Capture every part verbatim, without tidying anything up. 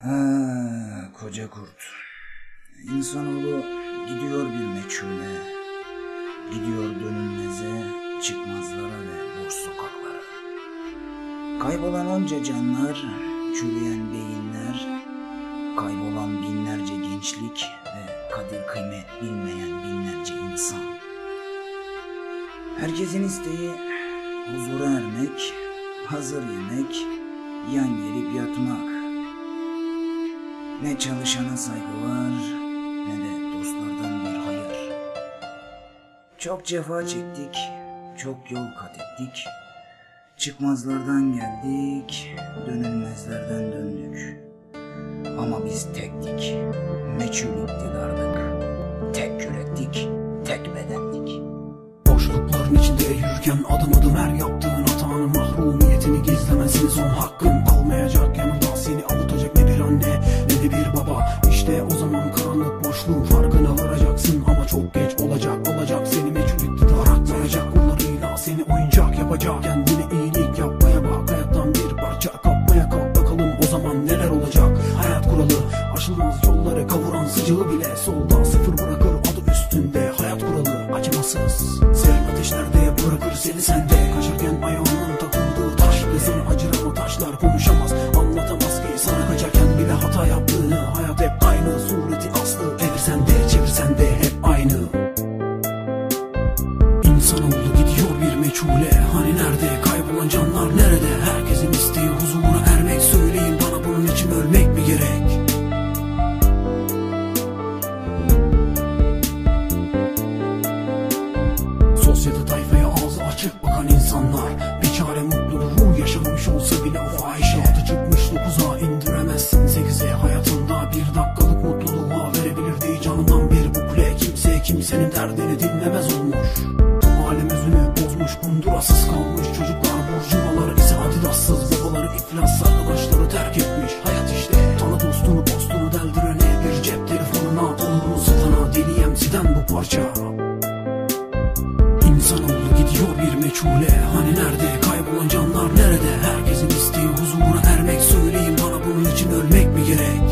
Ha, koca kurt. İnsanoğlu gidiyor bir meçhule, gidiyor dönülmeze, çıkmazlara ve boş sokaklara. Kaybolan onca canlar, çürüyen beyinler, kaybolan binlerce gençlik ve kadir kıymet bilmeyen binlerce insan. Herkesin isteği huzura ermek, hazır yemek, yan gelip yatmak. Ne çalışana saygı var, ne de dostlardan bir hayır. Çok cefa çektik, çok yol kat ettik. Çıkmazlardan geldik, dönülmezlerden döndük. Ama biz tektik, meçhul iktidardık. Tek yürektik, tek bedendik. Boşlukların içinde yürürken adım adım her yaptığın hatanın mahrumiyetini gizlemesin son hakkın. Kalmayacak yanında seni avutacak ne bir anne ne de bir baba. İşte o zaman karanlık boşluğun farkına varacaksın. Ama çok geç olacak olacak seni meçhul iktidar aktaracak. Kullarıyla seni oyuncak yapacak. Kendine iyilik yapmaya bak, hayattan bir parça kapmaya kalk. Bakalım o zaman neler olacak. Hayat kuralı aşılmaz yolları kavuran sıcağı bile solda sıfır bırakır adı üstünde. Hayat kuralı acımasız serin ateşlerde bırakır seni sende. Kaçarken ayağının takıldığı taş ve sana acır ama taşlar konuşamaz, anlatamaz ki sana kaçarken bile hata yaptığını. Hayat hep aynı, sureti aslı evirsen de çevirsen de hep aynı. İnsanoğlu gidiyor bir meçhule, hani nerede kaybolan canlar nerede? Herkesin isteği huzura ermek, söyleyin bana bunun için ölmek mi gerek? Sosyete tayfaya ağzı açık bakan insanlar, bir çare mutluluğu yaşamamış olsa bile o fahişatı çıkmış dokuza indiremezsin sekize. Hayatında bir dakikalık mutluluğa verebilirdi canından bir bukle. Kimse kimsenin derdini dinlemez olmuş, alem özünü bozmuş, kundurasız kalmış. Çocuklar burjuvaları ise adidassız, babaları iflas, arkadaşları terk etmiş. Hayat işte tanı dostunu postunu deldirene, bir cep telefonuna onurunu satana, deli yemsiden bu parça. İnsanoğlu gidiyor bir meçhule, hani nerede kaybolan canlar nerede? Herkesin isteği huzura ermek, söyleyin bana bunun için ölmek mi gerek?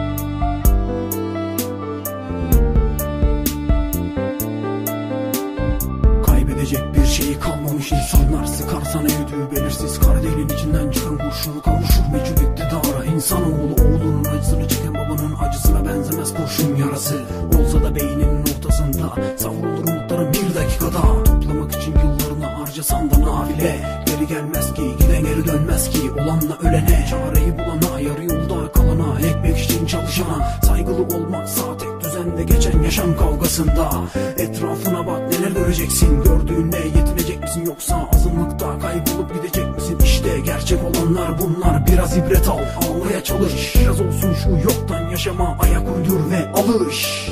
Kaybedecek bir şeyi kalmamış insanlar, sıkar sana yürüdüğü belirsiz kara deliğin içinden çıkan kurşunu kavuşur meçhul iktidara. İnsanoğlu oğlunun acısını çeken babanın acısına benzemez kurşun yarası. Olsa da beyninin ortasında savrulur umutların bir dakikada. Toplamak için yıllarını harcasan da nafile, geri gelmez ki giden geri dönmez ki. Olanla ölene, çareyi bulana, yarı yolda kalana, ekmek için çalışana. Saygılı olmaksa tek düzende geçen yaşam kavgasında. Etrafına bak neler göreceksin, gördüğünle yetinecek misin yoksa azınlıkta kaybolup gidecek misin? İşte gerçek olanlar bunlar, biraz ibret al, almaya çalış. Biraz olsun şu yoktan yaşama ayak uydur ve alış.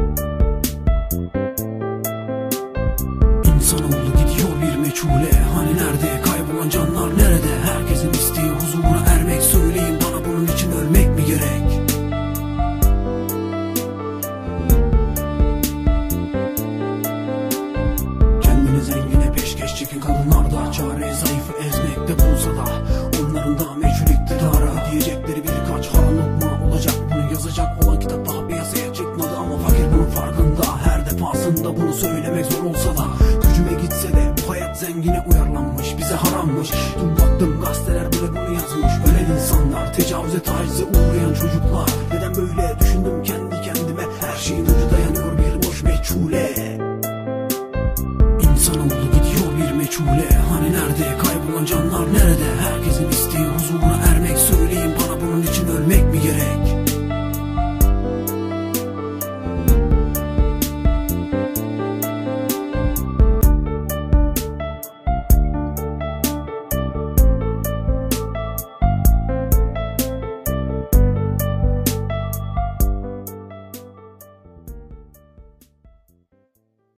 İnsanoğlu gidiyor bir meçhule, hani nerede kaybolan canlar nerede? Herkesin isteği huzura ermek, söyleyin bana bunun için ölmek mi gerek? Kendini zengine peşkeş çeken kadınlar da çareyi zayıfı ezmekte bulsa da, onların da meçhul iktidara diyecekleri birkaç haram lokma olacak. Bunu yazacak olan kitap daha piyasaya çıkmadı ama fakir bunun farkında. Her defasında bunu söylemek zor olsa da, gücüme gitse de bu hayat zengine uyarlanmış, bize harammış. Dün baktım gazeteler bile bunu yazmış. Ölen insanlar, tecavüze tacize uğrayan çocuklar. Neden böyle düşündüm kendi kendime, her şeyin ucu dayanıyor bir boş meçhule. İnsanoğlu gidiyor bir meçhule, hani nerede kaybolan canlar nerede? Herkesin isteği huzura ermek, söyleyin bana bunun için ölmek mi gerek?